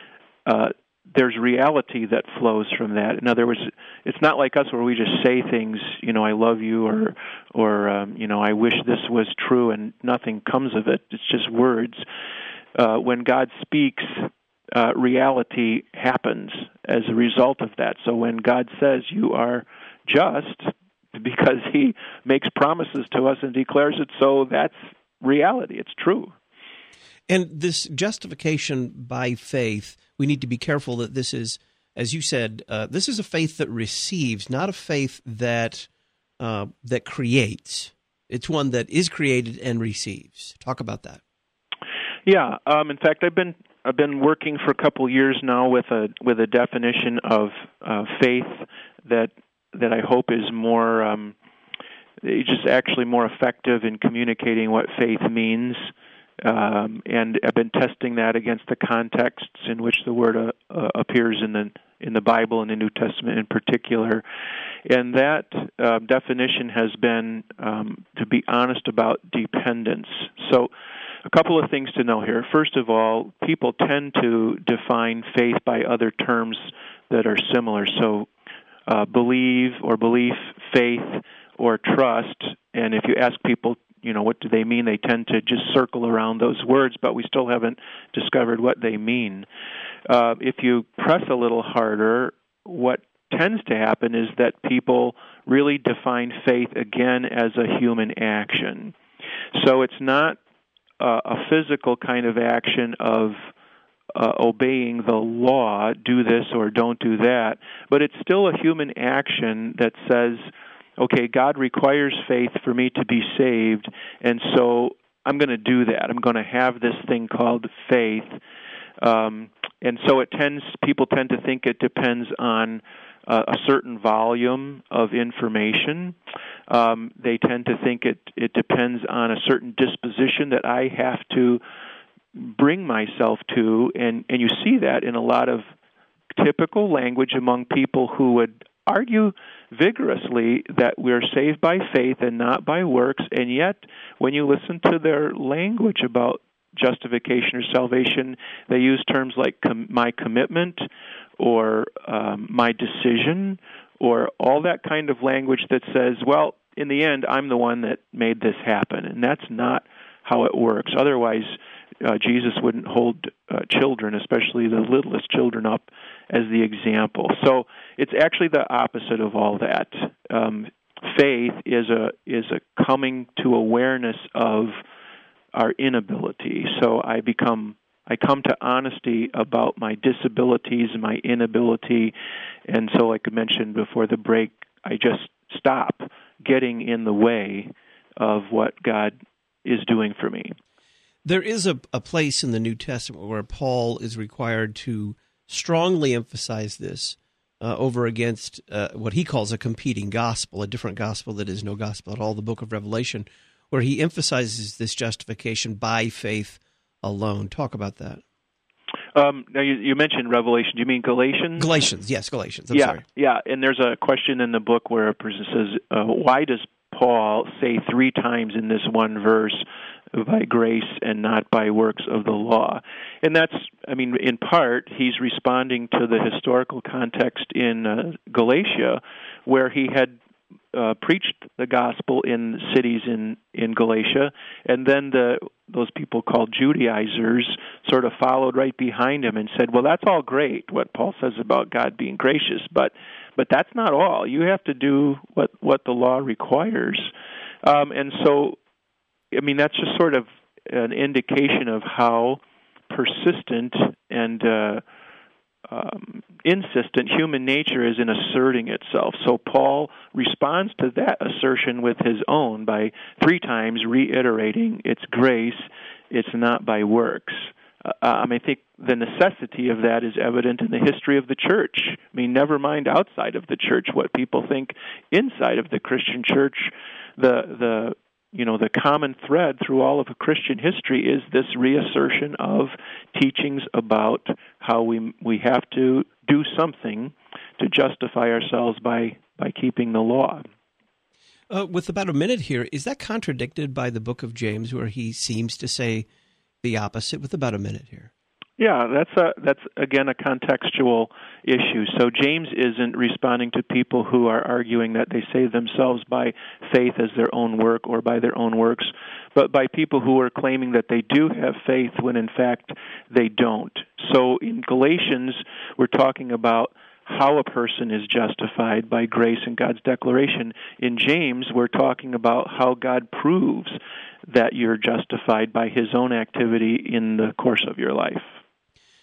uh, there's reality that flows from that. In other words, it's not like us where we just say things, you know, I love you, or, or um, you know, I wish this was true, and nothing comes of it. It's just words. Uh, when God speaks, uh, reality happens as a result of that. So when God says you are just, because he makes promises to us and declares it, so that's reality. It's true. And this justification by faith, we need to be careful that this is, as you said, uh, this is a faith that receives, not a faith that uh, that creates. It's one that is created and receives. Talk about that. Yeah. Um, in fact, I've been I've been working for a couple years now with a with a definition of uh, faith that that I hope is more um, just actually more effective in communicating what faith means. Um, and I've been testing that against the contexts in which the word uh, uh, appears in the in the Bible and the New Testament in particular. And that uh, definition has been, um, to be honest, about dependence. So a couple of things to know here. First of all, people tend to define faith by other terms that are similar. So uh, believe or belief, faith, or trust. And if you ask people, you know, what do they mean, they tend to just circle around those words, but we still haven't discovered what they mean. Uh, if you press a little harder, what tends to happen is that people really define faith again as a human action. So it's not uh, a physical kind of action of uh, obeying the law, do this or don't do that, but it's still a human action that says, okay, God requires faith for me to be saved, and so I'm going to do that. I'm going to have this thing called faith. Um, and so it tends, people tend to think it depends on uh, a certain volume of information. Um, they tend to think it, it depends on a certain disposition that I have to bring myself to, and, and you see that in a lot of typical language among people who would argue vigorously that we're saved by faith and not by works, and yet when you listen to their language about justification or salvation, they use terms like com- my commitment or um, my decision or all that kind of language that says, well, in the end, I'm the one that made this happen, and that's not how it works. Otherwise, uh, Jesus wouldn't hold uh, children, especially the littlest children, up as the example. So it's actually the opposite of all that. Um, faith is a is a coming to awareness of our inability. So I become I come to honesty about my disabilities and my inability, and so like I mentioned before the break, I just stop getting in the way of what God is doing for me. There is a, a place in the New Testament where Paul is required to strongly emphasize this uh, over against uh, what he calls a competing gospel, a different gospel that is no gospel at all, the book of Revelation, where he emphasizes this justification by faith alone. Talk about that. Um, now, you, you mentioned Revelation. Do you mean Galatians? Galatians, yes, Galatians. I'm yeah, sorry. Yeah, and there's a question in the book where a person says, uh, why does Paul say three times in this one verse, by grace and not by works of the law? And that's, I mean, in part, he's responding to the historical context in uh, Galatia, where he had uh, preached the gospel in cities in, in Galatia, and then the those people called Judaizers sort of followed right behind him and said, well, that's all great, what Paul says about God being gracious, but but that's not all. You have to do what, what the law requires. Um, and so, I mean, that's just sort of an indication of how persistent and uh, um, insistent human nature is in asserting itself. So Paul responds to that assertion with his own by three times reiterating it's grace, it's not by works. Uh, I mean, I think the necessity of that is evident in the history of the church. I mean, never mind outside of the church what people think inside of the Christian church. The the you know the common thread through all of Christian history is this reassertion of teachings about how we we have to do something to justify ourselves by by keeping the law. Uh, with about a minute here, is that contradicted by the book of James, where he seems to say the opposite? With about a minute here. Yeah, that's a, that's again a contextual issue. So James isn't responding to people who are arguing that they save themselves by faith as their own work or by their own works, but by people who are claiming that they do have faith when in fact they don't. So in Galatians, we're talking about how a person is justified by grace and God's declaration. In James, we're talking about how God proves that you're justified by his own activity in the course of your life.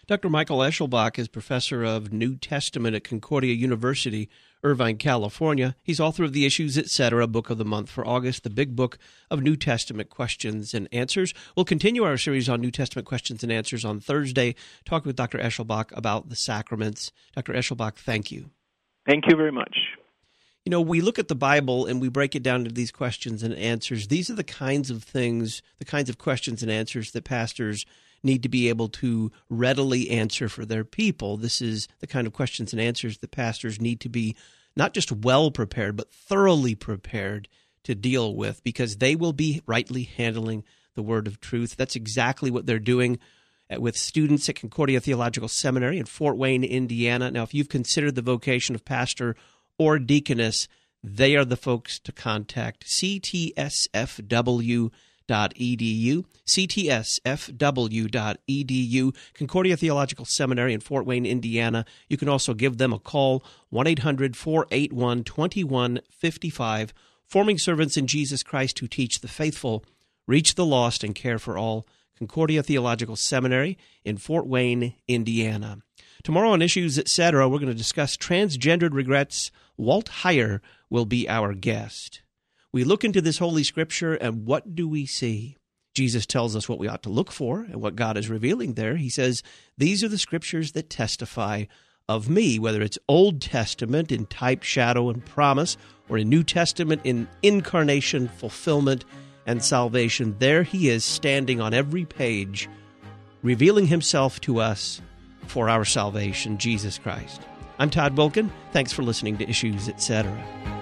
Doctor Michael Eschelbach is professor of New Testament at Concordia University, Irvine, California. He's author of the Issues, et cetera. Book of the Month for August, the Big Book of New Testament Questions and Answers. We'll continue our series on New Testament Questions and Answers on Thursday, talking with Doctor Eschelbach about the sacraments. Doctor Eschelbach, thank you. Thank you very much. You know, we look at the Bible and we break it down into these questions and answers. These are the kinds of things, the kinds of questions and answers that pastors need to be able to readily answer for their people. This is the kind of questions and answers that pastors need to be not just well prepared, but thoroughly prepared to deal with, because they will be rightly handling the word of truth. That's exactly what they're doing with students at Concordia Theological Seminary in Fort Wayne, Indiana. Now, if you've considered the vocation of pastor or deaconess, they are the folks to contact. C T S F W dot E D U, C T S F W dot E D U, Concordia Theological Seminary in Fort Wayne, Indiana. You can also give them a call, one eight hundred, four eight one, two one five five. Forming servants in Jesus Christ who teach the faithful, reach the lost, and care for all. Concordia Theological Seminary in Fort Wayne, Indiana. Tomorrow on Issues, et cetera, we're going to discuss transgendered regrets. Walt Heyer will be our guest. We look into this Holy Scripture, and what do we see? Jesus tells us what we ought to look for and what God is revealing there. He says, these are the Scriptures that testify of me, whether it's Old Testament in type, shadow, and promise, or in New Testament in incarnation, fulfillment, and salvation. There he is standing on every page, revealing himself to us for our salvation, Jesus Christ. I'm Todd Wilken. Thanks for listening to Issues, et cetera.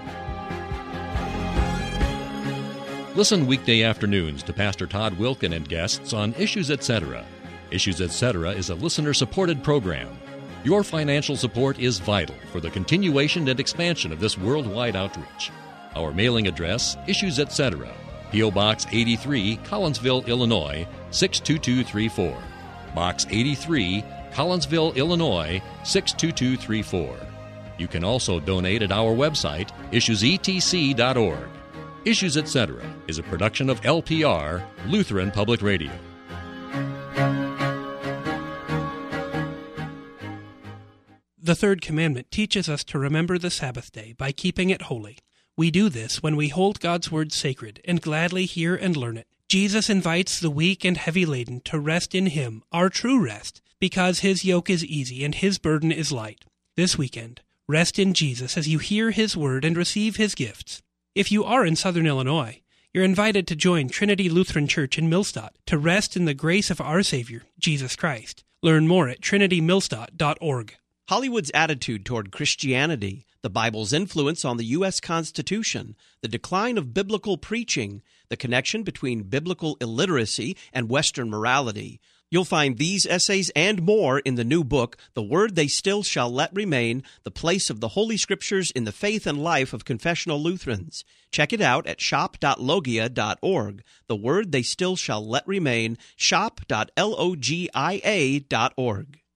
Listen weekday afternoons to Pastor Todd Wilken and guests on Issues, et cetera. Issues, et cetera is a listener-supported program. Your financial support is vital for the continuation and expansion of this worldwide outreach. Our mailing address, Issues, et cetera. P O. Box eighty-three, Collinsville, Illinois, six two two three four. Box eighty-three, Collinsville, Illinois, six two two three four. You can also donate at our website, issues e t c dot org. Issues, et cetera is a production of L P R, Lutheran Public Radio. The third commandment teaches us to remember the Sabbath day by keeping it holy. We do this when we hold God's word sacred and gladly hear and learn it. Jesus invites the weak and heavy laden to rest in Him, our true rest, because His yoke is easy and His burden is light. This weekend, rest in Jesus as you hear His word and receive His gifts. If you are in Southern Illinois, you're invited to join Trinity Lutheran Church in Millstadt to rest in the grace of our Savior, Jesus Christ. Learn more at trinity millstadt dot org. Hollywood's attitude toward Christianity, the Bible's influence on the U S Constitution, the decline of biblical preaching, the connection between biblical illiteracy and Western morality. You'll find these essays and more in the new book, The Word They Still Shall Let Remain, The Place of the Holy Scriptures in the Faith and Life of Confessional Lutherans. Check it out at shop dot logia dot org. The Word They Still Shall Let Remain, shop dot logia dot org.